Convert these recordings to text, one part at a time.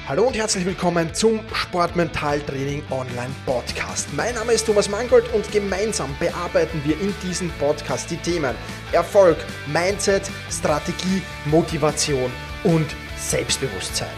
Hallo und herzlich willkommen zum Sportmentaltraining Online Podcast. Mein Name ist Thomas Mangold und gemeinsam bearbeiten wir in diesem Podcast die Themen Erfolg, Mindset, Strategie, Motivation und Selbstbewusstsein.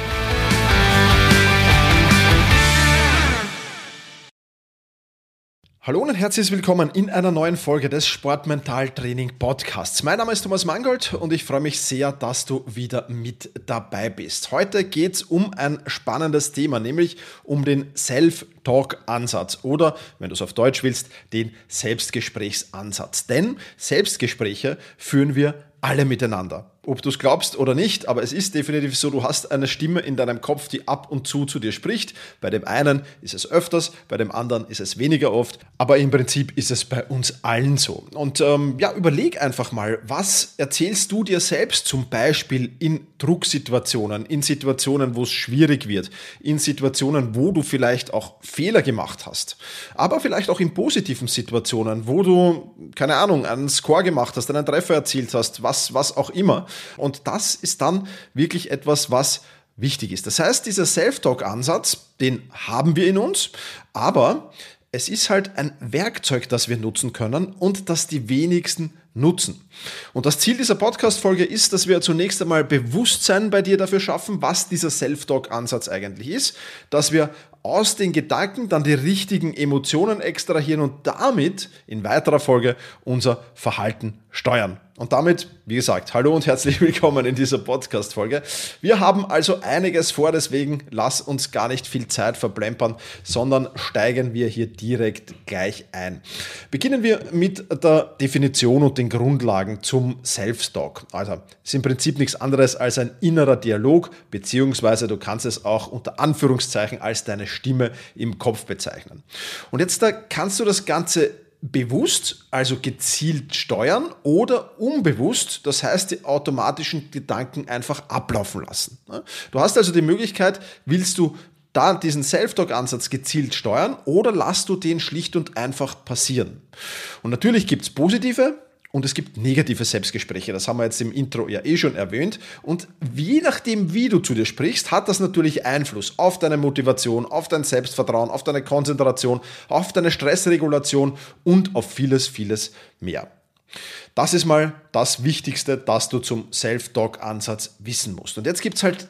Hallo und herzlich willkommen in einer neuen Folge des Sportmentaltraining Podcasts. Mein Name ist Thomas Mangold und ich freue mich sehr, dass du wieder mit dabei bist. Heute geht es um ein spannendes Thema, nämlich um den Self-Talk-Ansatz oder, wenn du es auf Deutsch willst, den Selbstgesprächsansatz. Denn Selbstgespräche führen wir alle miteinander. Ob du es glaubst oder nicht, aber es ist definitiv so, du hast eine Stimme in deinem Kopf, die ab und zu dir spricht. Bei dem einen ist es öfters, bei dem anderen ist es weniger oft, aber im Prinzip ist es bei uns allen so. Und überleg einfach mal, was erzählst du dir selbst zum Beispiel in Drucksituationen, in Situationen, wo es schwierig wird, in Situationen, wo du vielleicht auch Fehler gemacht hast, aber vielleicht auch in positiven Situationen, wo du, keine Ahnung, einen Score gemacht hast, einen Treffer erzielt hast, was auch immer. Und das ist dann wirklich etwas, was wichtig ist. Das heißt, dieser Self-Talk-Ansatz, den haben wir in uns, aber es ist halt ein Werkzeug, das wir nutzen können und das die wenigsten nutzen. Und das Ziel dieser Podcast-Folge ist, dass wir zunächst einmal Bewusstsein bei dir dafür schaffen, was dieser Self-Talk-Ansatz eigentlich ist, dass wir aus den Gedanken dann die richtigen Emotionen extrahieren und damit in weiterer Folge unser Verhalten steuern. Und damit, wie gesagt, hallo und herzlich willkommen in dieser Podcast-Folge. Wir haben also einiges vor, deswegen lass uns gar nicht viel Zeit verplempern, sondern steigen wir hier direkt gleich ein. Beginnen wir mit der Definition und den Grundlagen zum Self-Talk. Also, es ist im Prinzip nichts anderes als ein innerer Dialog, beziehungsweise du kannst es auch unter Anführungszeichen als deine Stimme im Kopf bezeichnen. Und jetzt da kannst du das Ganze bewusst, also gezielt steuern oder unbewusst, das heißt die automatischen Gedanken einfach ablaufen lassen. Du hast also die Möglichkeit, willst du da diesen Self-Talk-Ansatz gezielt steuern oder lässt du den schlicht und einfach passieren. Und natürlich gibt es positive und es gibt negative Selbstgespräche, das haben wir jetzt im Intro ja schon erwähnt. Und je nachdem, wie du zu dir sprichst, hat das natürlich Einfluss auf deine Motivation, auf dein Selbstvertrauen, auf deine Konzentration, auf deine Stressregulation und auf vieles, vieles mehr. Das ist mal das Wichtigste, das du zum Self-Talk-Ansatz wissen musst. Und jetzt gibt es halt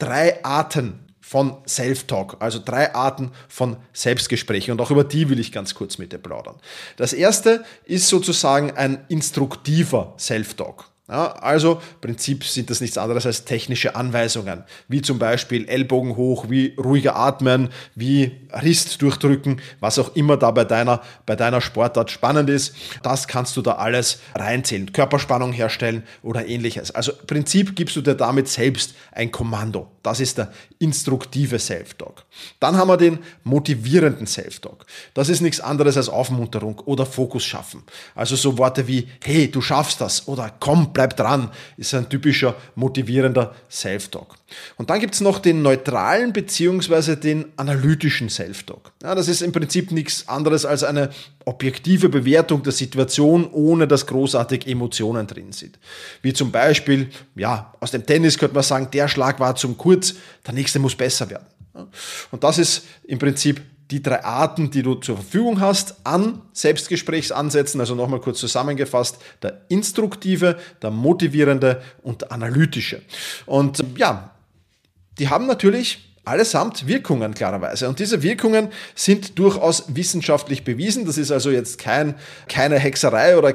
3 Arten von Self-Talk, also 3 Arten von Selbstgesprächen und auch über die will ich ganz kurz mit dir plaudern. Das erste ist sozusagen ein instruktiver Self-Talk. Ja, also im Prinzip sind das nichts anderes als technische Anweisungen, wie zum Beispiel Ellbogen hoch, wie ruhiger atmen, wie Rist durchdrücken, was auch immer da bei deiner Sportart spannend ist, das kannst du da alles reinzählen, Körperspannung herstellen oder ähnliches. Also im Prinzip gibst du dir damit selbst ein Kommando. Das ist der instruktive Self-Talk. Dann haben wir den motivierenden Self-Talk. Das ist nichts anderes als Aufmunterung oder Fokus schaffen. Also so Worte wie, hey, du schaffst das oder komm, bleib dran, ist ein typischer motivierender Self-Talk. Und dann gibt es noch den neutralen bzw. den analytischen Self-Talk. Ja, das ist im Prinzip nichts anderes als eine objektive Bewertung der Situation, ohne dass großartig Emotionen drin sind. Wie zum Beispiel, ja, aus dem Tennis könnte man sagen, der Schlag war zu kurz, der nächste muss besser werden. Und das ist im Prinzip die 3 Arten, die du zur Verfügung hast an Selbstgesprächsansätzen, also nochmal kurz zusammengefasst, der instruktive, der motivierende und der analytische. Und ja, die haben natürlich allesamt Wirkungen, klarerweise. Und diese Wirkungen sind durchaus wissenschaftlich bewiesen. Das ist also jetzt keine Hexerei oder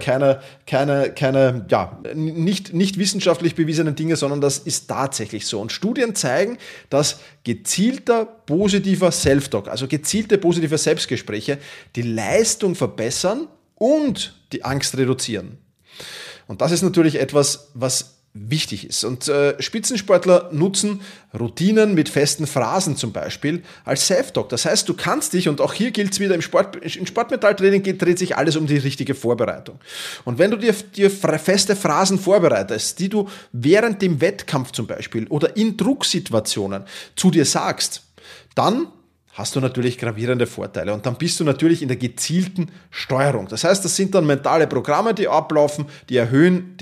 nicht wissenschaftlich bewiesenen Dinge, sondern das ist tatsächlich so. Und Studien zeigen, dass gezielter positiver Self-Talk, also gezielte positive Selbstgespräche, die Leistung verbessern und die Angst reduzieren. Und das ist natürlich etwas, was wichtig ist. Und Spitzensportler nutzen Routinen mit festen Phrasen zum Beispiel als Self-Talk. Das heißt, du kannst dich, und auch hier gilt es wieder, im Sportmentaltraining dreht sich alles um die richtige Vorbereitung. Und wenn du dir feste Phrasen vorbereitest, die du während dem Wettkampf zum Beispiel oder in Drucksituationen zu dir sagst, dann hast du natürlich gravierende Vorteile. Und dann bist du natürlich in der gezielten Steuerung. Das heißt, das sind dann mentale Programme, die ablaufen, die erhöhen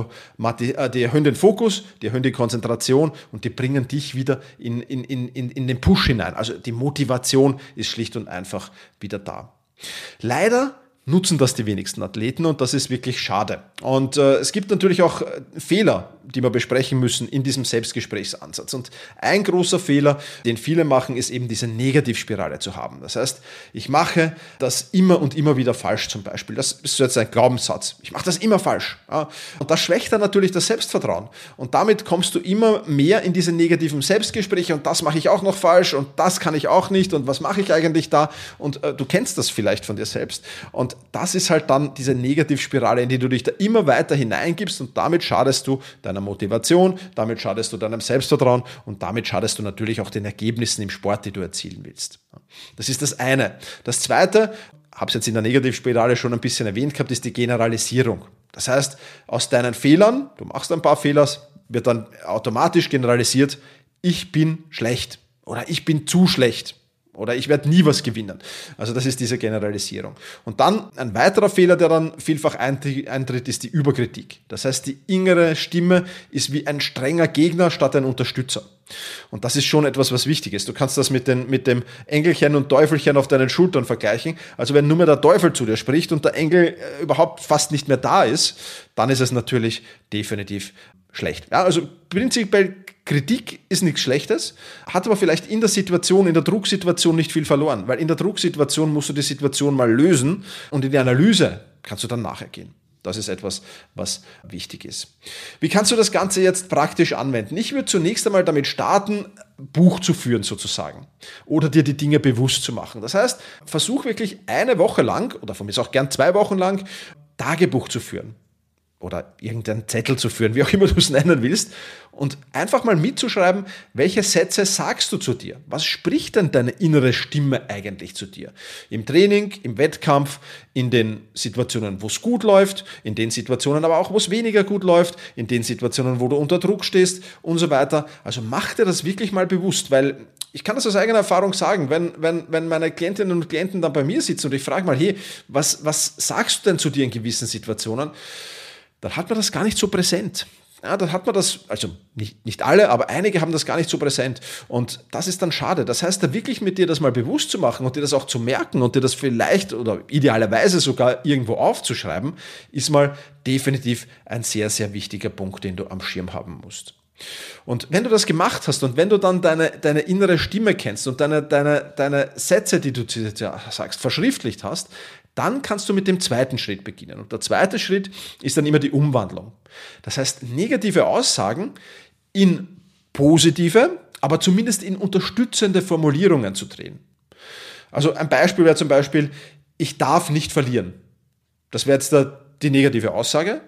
die erhöhen den Fokus, die erhöhen die Konzentration und die bringen dich wieder in den Push hinein. Also die Motivation ist schlicht und einfach wieder da. Leider nutzen das die wenigsten Athleten und das ist wirklich schade. Und es gibt natürlich auch Fehler, die wir besprechen müssen in diesem Selbstgesprächsansatz. Und ein großer Fehler, den viele machen, ist eben diese Negativspirale zu haben. Das heißt, ich mache das immer und immer wieder falsch zum Beispiel. Das ist jetzt ein Glaubenssatz. Ich mache das immer falsch. Ja. Und das schwächt dann natürlich das Selbstvertrauen. Und damit kommst du immer mehr in diese negativen Selbstgespräche und das mache ich auch noch falsch und das kann ich auch nicht und was mache ich eigentlich da? Und du kennst das vielleicht von dir selbst. Und das ist halt dann diese Negativspirale, in die du dich da immer weiter hineingibst und damit schadest du deiner Motivation, damit schadest du deinem Selbstvertrauen und damit schadest du natürlich auch den Ergebnissen im Sport, die du erzielen willst. Das ist das eine. Das zweite, habe es jetzt in der Negativspirale schon ein bisschen erwähnt gehabt, ist die Generalisierung. Das heißt, aus deinen Fehlern, du machst ein paar Fehler, wird dann automatisch generalisiert, ich bin schlecht oder ich bin zu schlecht. Oder ich werde nie was gewinnen. Also das ist diese Generalisierung. Und dann ein weiterer Fehler, der dann vielfach eintritt, ist die Überkritik. Das heißt, die innere Stimme ist wie ein strenger Gegner statt ein Unterstützer. Und das ist schon etwas, was wichtig ist. Du kannst das mit dem Engelchen und Teufelchen auf deinen Schultern vergleichen. Also wenn nur mehr der Teufel zu dir spricht und der Engel überhaupt fast nicht mehr da ist, dann ist es natürlich definitiv schlecht. Ja, also prinzipiell Kritik ist nichts Schlechtes, hat aber vielleicht in der Drucksituation nicht viel verloren, weil in der Drucksituation musst du die Situation mal lösen und in die Analyse kannst du dann nachher gehen. Das ist etwas, was wichtig ist. Wie kannst du das Ganze jetzt praktisch anwenden? Ich würde zunächst einmal damit starten, Buch zu führen sozusagen oder dir die Dinge bewusst zu machen. Das heißt, versuch wirklich eine Woche lang oder von mir auch gern 2 Wochen lang Tagebuch zu führen. Oder irgendeinen Zettel zu führen, wie auch immer du es nennen willst, und einfach mal mitzuschreiben, welche Sätze sagst du zu dir? Was spricht denn deine innere Stimme eigentlich zu dir? Im Training, im Wettkampf, in den Situationen, wo es gut läuft, in den Situationen aber auch, wo es weniger gut läuft, in den Situationen, wo du unter Druck stehst und so weiter. Also mach dir das wirklich mal bewusst, weil ich kann das aus eigener Erfahrung sagen, wenn meine Klientinnen und Klienten dann bei mir sitzen und ich frage mal, hey, was sagst du denn zu dir in gewissen Situationen? Dann hat man das gar nicht so präsent. Ja, dann hat man das, also nicht alle, aber einige haben das gar nicht so präsent. Und das ist dann schade. Das heißt, da wirklich mit dir das mal bewusst zu machen und dir das auch zu merken und dir das vielleicht oder idealerweise sogar irgendwo aufzuschreiben, ist mal definitiv ein sehr, sehr wichtiger Punkt, den du am Schirm haben musst. Und wenn du das gemacht hast und wenn du dann deine innere Stimme kennst und deine Sätze, die du sagst, verschriftlicht hast, dann kannst du mit dem zweiten Schritt beginnen. Und der zweite Schritt ist dann immer die Umwandlung. Das heißt, negative Aussagen in positive, aber zumindest in unterstützende Formulierungen zu drehen. Also ein Beispiel wäre zum Beispiel, ich darf nicht verlieren. Das wäre jetzt die negative Aussage.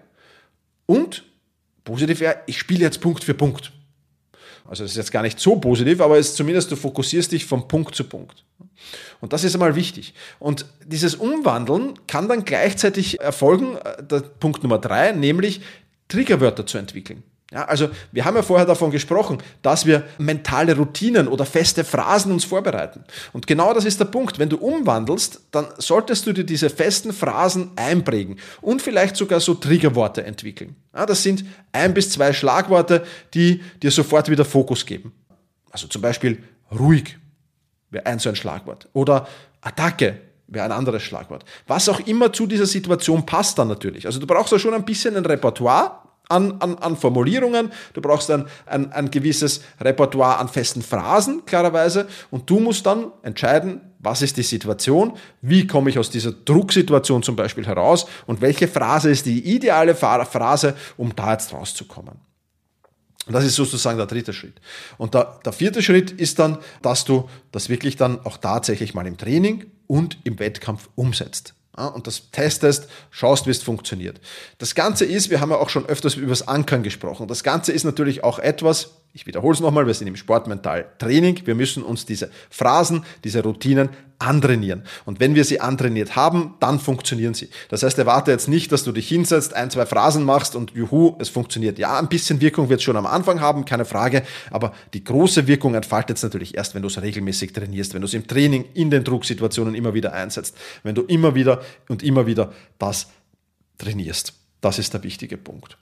Und positiv wäre, ich spiele jetzt Punkt für Punkt. Also das ist jetzt gar nicht so positiv, aber es ist zumindest, du fokussierst dich von Punkt zu Punkt. Und das ist einmal wichtig. Und dieses Umwandeln kann dann gleichzeitig erfolgen, der Punkt Nummer 3, nämlich Triggerwörter zu entwickeln. Ja, also wir haben ja vorher davon gesprochen, dass wir mentale Routinen oder feste Phrasen uns vorbereiten. Und genau das ist der Punkt. Wenn du umwandelst, dann solltest du dir diese festen Phrasen einprägen und vielleicht sogar so Triggerworte entwickeln. Ja, das sind 1 bis 2 Schlagworte, die dir sofort wieder Fokus geben. Also zum Beispiel ruhig wäre so ein Schlagwort oder Attacke wäre ein anderes Schlagwort. Was auch immer zu dieser Situation passt dann natürlich. Also du brauchst ja schon ein bisschen ein Repertoire an Formulierungen, du brauchst ein gewisses Repertoire an festen Phrasen, klarerweise, und du musst dann entscheiden, was ist die Situation, wie komme ich aus dieser Drucksituation zum Beispiel heraus und welche Phrase ist die ideale Phrase, um da jetzt rauszukommen. Und das ist sozusagen der 3. Schritt. Und der 4. Schritt ist dann, dass du das wirklich dann auch tatsächlich mal im Training und im Wettkampf umsetzt. Ja, und das testest, schaust, wie es funktioniert. Das Ganze ist, wir haben ja auch schon öfters über das Ankern gesprochen, das Ganze ist natürlich auch etwas, Ich wiederhole es nochmal, wir sind im Sportmental-Training. Wir müssen uns diese Phrasen, diese Routinen antrainieren. Und wenn wir sie antrainiert haben, dann funktionieren sie. Das heißt, erwarte jetzt nicht, dass du dich hinsetzt, 1, 2 Phrasen machst und juhu, es funktioniert. Ja, ein bisschen Wirkung wird es schon am Anfang haben, keine Frage, aber die große Wirkung entfaltet es natürlich erst, wenn du es regelmäßig trainierst, wenn du es im Training, in den Drucksituationen immer wieder einsetzt, wenn du immer wieder und immer wieder das trainierst. Das ist der wichtige Punkt.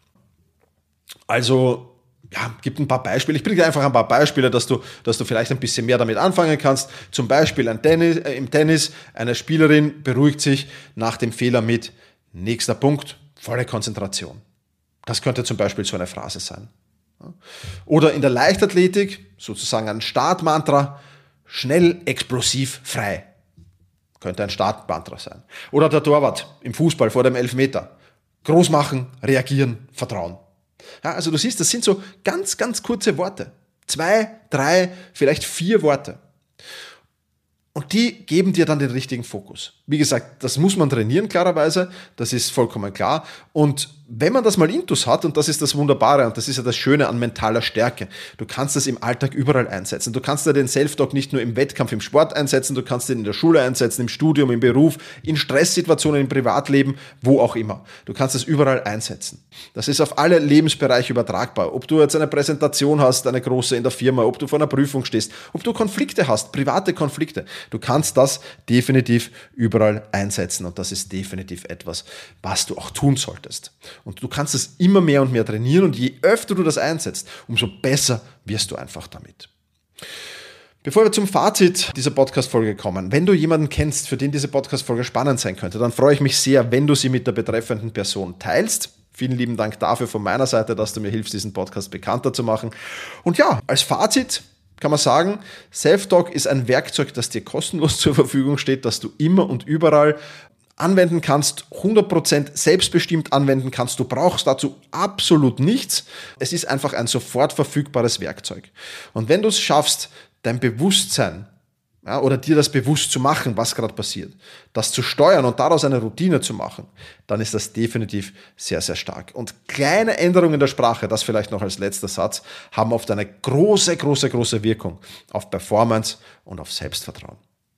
Also, ja, gibt ein paar Beispiele. Ich bringe dir einfach ein paar Beispiele, dass du vielleicht ein bisschen mehr damit anfangen kannst. Zum Beispiel im Tennis, eine Spielerin beruhigt sich nach dem Fehler mit nächster Punkt, volle Konzentration. Das könnte zum Beispiel so eine Phrase sein. Oder in der Leichtathletik, sozusagen ein Startmantra, schnell, explosiv, frei. Könnte ein Startmantra sein. Oder der Torwart im Fußball vor dem Elfmeter. Groß machen, reagieren, vertrauen. Ja, also du siehst, das sind so ganz, ganz kurze Worte. 2, 3, vielleicht 4 Worte. Und die geben dir dann den richtigen Fokus. Wie gesagt, das muss man trainieren, klarerweise. Das ist vollkommen klar. Und wenn man das mal intus hat, und das ist das Wunderbare und das ist ja das Schöne an mentaler Stärke, du kannst das im Alltag überall einsetzen. Du kannst ja den Self-Talk nicht nur im Wettkampf, im Sport einsetzen, du kannst den in der Schule einsetzen, im Studium, im Beruf, in Stresssituationen, im Privatleben, wo auch immer. Du kannst es überall einsetzen. Das ist auf alle Lebensbereiche übertragbar. Ob du jetzt eine Präsentation hast, eine große in der Firma, ob du vor einer Prüfung stehst, ob du Konflikte hast, private Konflikte. Du kannst das definitiv überall einsetzen und das ist definitiv etwas, was du auch tun solltest. Und du kannst es immer mehr und mehr trainieren und je öfter du das einsetzt, umso besser wirst du einfach damit. Bevor wir zum Fazit dieser Podcast-Folge kommen, wenn du jemanden kennst, für den diese Podcast-Folge spannend sein könnte, dann freue ich mich sehr, wenn du sie mit der betreffenden Person teilst. Vielen lieben Dank dafür von meiner Seite, dass du mir hilfst, diesen Podcast bekannter zu machen. Und ja, als Fazit kann man sagen, Self-Talk ist ein Werkzeug, das dir kostenlos zur Verfügung steht, das du immer und überall anwenden kannst, 100% selbstbestimmt anwenden kannst. Du brauchst dazu absolut nichts. Es ist einfach ein sofort verfügbares Werkzeug. Und wenn du es schaffst, dein Bewusstsein oder dir das bewusst zu machen, was gerade passiert, das zu steuern und daraus eine Routine zu machen, dann ist das definitiv sehr, sehr stark. Und kleine Änderungen der Sprache, das vielleicht noch als letzter Satz, haben oft eine große, große, große Wirkung auf Performance und auf Selbstvertrauen.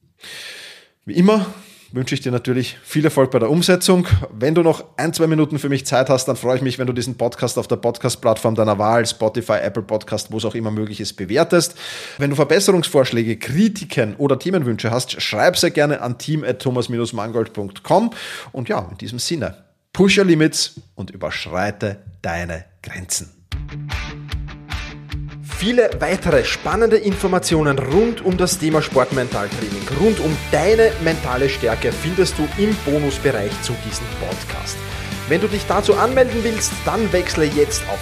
Wie immer wünsche ich dir natürlich viel Erfolg bei der Umsetzung. Wenn du noch 1, 2 Minuten für mich Zeit hast, dann freue ich mich, wenn du diesen Podcast auf der Podcast-Plattform deiner Wahl, Spotify, Apple Podcast, wo es auch immer möglich ist, bewertest. Wenn du Verbesserungsvorschläge, Kritiken oder Themenwünsche hast, schreib sehr gerne an team@thomas-mangold.com. Und ja, in diesem Sinne, push your limits und überschreite deine Grenzen. Viele weitere spannende Informationen rund um das Thema Sportmentaltraining, rund um deine mentale Stärke findest du im Bonusbereich zu diesem Podcast. Wenn du dich dazu anmelden willst, dann wechsle jetzt auf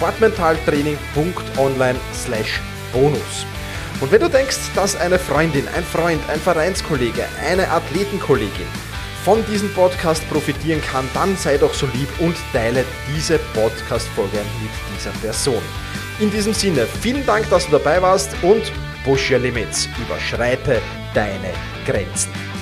sportmentaltraining.online/bonus. Und wenn du denkst, dass eine Freundin, ein Freund, ein Vereinskollege, eine Athletenkollegin von diesem Podcast profitieren kann, dann sei doch so lieb und teile diese Podcast-Folge mit dieser Person. In diesem Sinne, vielen Dank, dass du dabei warst und push your limits, überschreite deine Grenzen.